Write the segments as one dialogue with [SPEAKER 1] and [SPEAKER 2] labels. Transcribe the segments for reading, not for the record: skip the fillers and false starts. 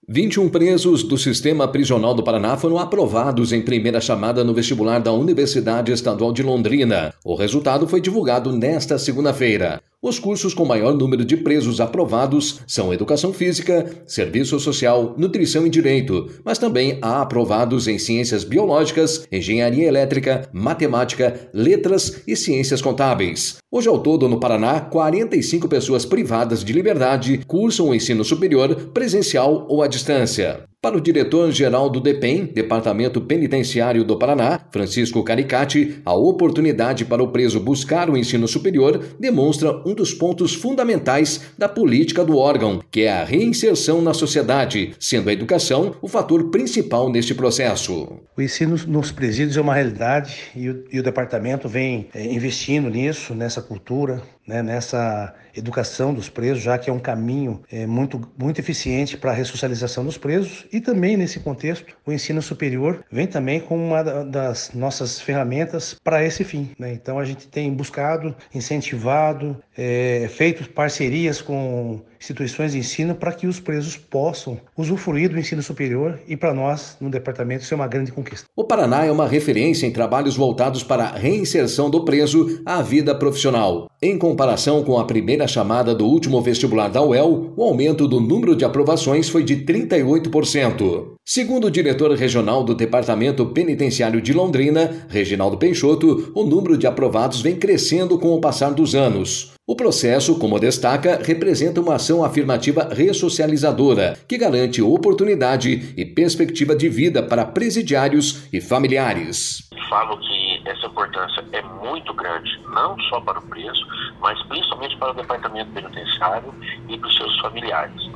[SPEAKER 1] 21 presos do Sistema Prisional do Paraná foram aprovados em primeira chamada no vestibular da Universidade Estadual de Londrina. O resultado foi divulgado nesta segunda-feira. Os cursos com maior número de presos aprovados são Educação Física, Serviço Social, Nutrição e Direito, mas também há aprovados em Ciências Biológicas, Engenharia Elétrica, Matemática, Letras e Ciências Contábeis. Hoje, ao todo, no Paraná, 45 pessoas privadas de liberdade cursam o ensino superior presencial ou à distância. Para o diretor-geral do DEPEN, Departamento Penitenciário do Paraná, Francisco Caricati, a oportunidade para o preso buscar o ensino superior demonstra um dos pontos fundamentais da política do órgão, que é a reinserção na sociedade, sendo a educação o fator principal neste processo.
[SPEAKER 2] O ensino nos presídios é uma realidade e o departamento vem investindo nisso, nessa cultura, nessa educação dos presos, já que é um caminho muito eficiente para a ressocialização dos presos, e também nesse contexto o ensino superior vem também como uma das nossas ferramentas para esse fim. Então a gente tem buscado, incentivado, feito parcerias com instituições de ensino para que os presos possam usufruir do ensino superior, e para nós no departamento isso é uma grande conquista.
[SPEAKER 1] O Paraná é uma referência em trabalhos voltados para a reinserção do preso à vida profissional. Em comparação com a primeira chamada do último vestibular da UEL, o aumento do número de aprovações foi de 38%. Segundo o diretor regional do Departamento Penitenciário de Londrina, Reginaldo Peixoto, o número de aprovados vem crescendo com o passar dos anos. O processo, como destaca, representa uma ação afirmativa ressocializadora, que garante oportunidade e perspectiva de vida para presidiários e familiares.
[SPEAKER 3] Falo que essa importância é muito grande, não só para o preso, mas principalmente para o departamento penitenciário e para os seus familiares.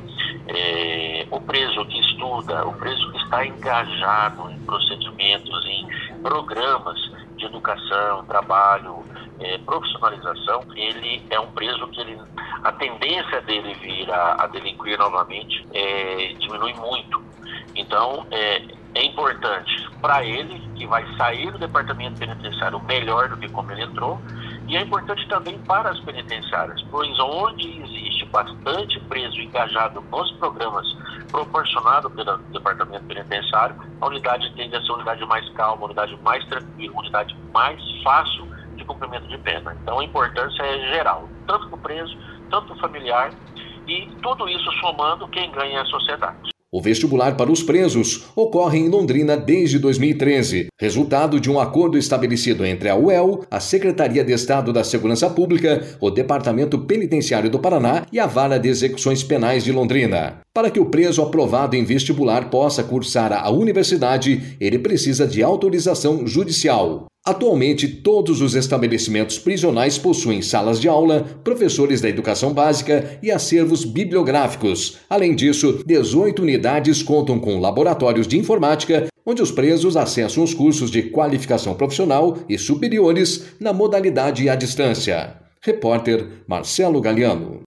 [SPEAKER 3] O preso que estuda, o preso que está engajado em procedimentos, em programas de educação, trabalho, profissionalização, ele é um preso que a tendência dele vir a delinquir novamente diminui muito. Então, é importante para ele, que vai sair do departamento penitenciário melhor do que como ele entrou, e é importante também para as penitenciárias, pois onde existe bastante preso engajado nos programas proporcionados pelo departamento penitenciário, a unidade tende a ser uma unidade mais calma, uma unidade mais tranquila, uma unidade mais fácil de cumprimento de pena. Então a importância é geral, tanto para o preso, tanto para o familiar, e tudo isso somando, quem ganha é a sociedade.
[SPEAKER 1] O vestibular para os presos ocorre em Londrina desde 2013, resultado de um acordo estabelecido entre a UEL, a Secretaria de Estado da Segurança Pública, o Departamento Penitenciário do Paraná e a Vara de Execuções Penais de Londrina. Para que o preso aprovado em vestibular possa cursar a universidade, ele precisa de autorização judicial. Atualmente, todos os estabelecimentos prisionais possuem salas de aula, professores da educação básica e acervos bibliográficos. Além disso, 18 unidades contam com laboratórios de informática, onde os presos acessam os cursos de qualificação profissional e superiores na modalidade à distância. Repórter Marcelo Galiano.